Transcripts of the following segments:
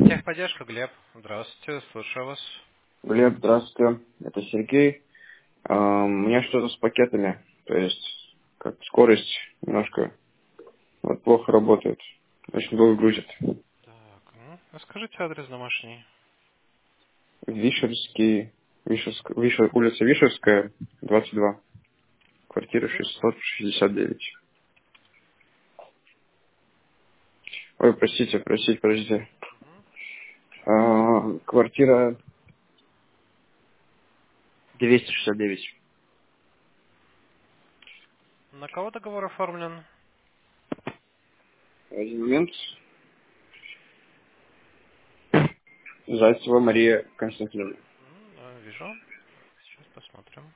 Техподдержка, Глеб. Здравствуйте, слушаю вас. Глеб, здравствуйте. Это Сергей. У меня что-то с пакетами. То есть, как скорость немножко вот плохо работает. Очень долго грузит. Так, расскажите адрес домашний. Вишерский, улица Вишерская, 22, квартира Угу. 669. Ой, простите, подождите. Квартира 269. На кого договор оформлен? Один момент. Зайцева Мария Константиновна. Да, вижу. Так, сейчас посмотрим.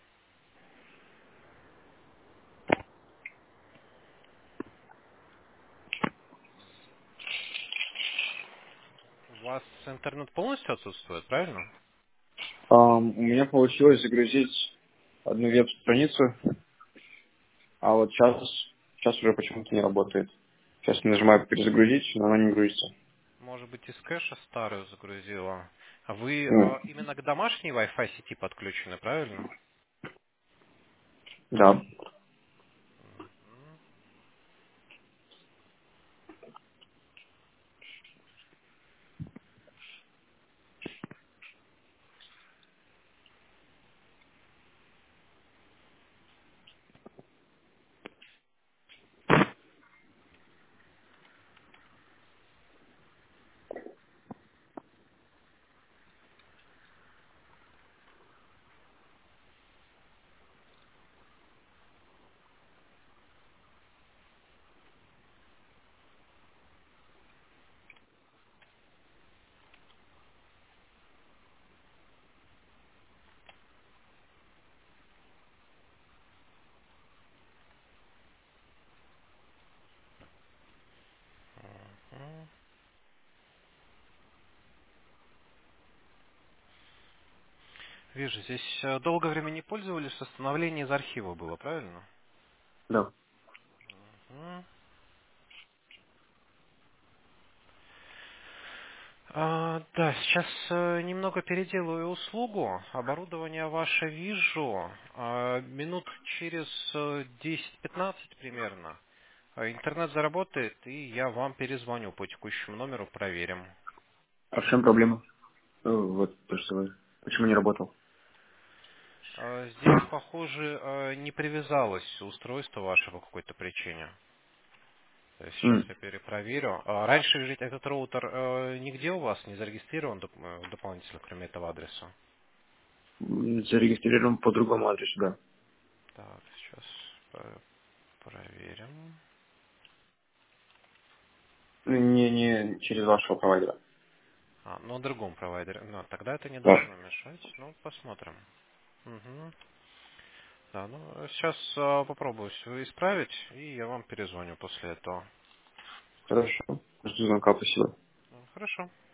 У вас интернет полностью отсутствует, правильно? У меня получилось загрузить одну веб-страницу. А вот сейчас уже почему-то не работает. Сейчас нажимаю перезагрузить, но она не грузится. Может быть, из кэша старую загрузила. А вы Ну, именно к домашней Wi-Fi сети подключены, правильно? да. М. Вижу, здесь долгое время не пользовались, восстановление из архива было, правильно? Да. М. Да, сейчас немного переделаю услугу. Оборудование ваше вижу. Минут через 10-15 примерно. Интернет заработает, и я вам перезвоню по текущему номеру, проверим. А в чем проблема? Вот то, что вы... Почему не работал? Здесь, похоже, не привязалось устройство ваше по какой-то причине. Сейчас М, я перепроверю. Раньше ведь этот роутер нигде у вас не зарегистрирован дополнительно, кроме этого адреса. Зарегистрирован по другому адресу, да. Так, сейчас проверим. Ну, не через вашего провайдера. На другом провайдере. Ну, тогда это не Да. должно мешать. Ну, посмотрим. Мгм. Да, ну, сейчас попробую все исправить, и я вам перезвоню после этого. Хорошо. Жду звонка, спасибо. Хорошо.